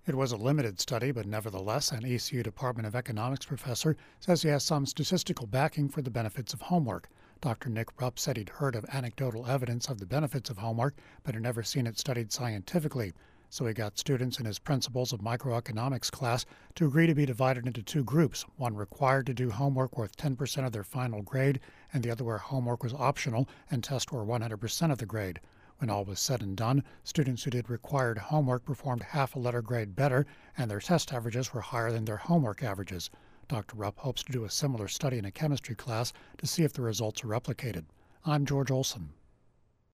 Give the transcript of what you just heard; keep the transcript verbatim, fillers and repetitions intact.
It was a limited study, but nevertheless, an E C U Department of Economics professor says he has some statistical backing for the benefits of homework. Doctor Nick Rupp said he'd heard of anecdotal evidence of the benefits of homework, but had never seen it studied scientifically. So he got students in his Principles of Microeconomics class to agree to be divided into two groups, one required to do homework worth ten percent of their final grade, and the other where homework was optional and tests were one hundred percent of the grade. When all was said and done, students who did required homework performed half a letter grade better, and their test averages were higher than their homework averages. Doctor Rupp hopes to do a similar study in a chemistry class to see if the results are replicated. I'm George Olson.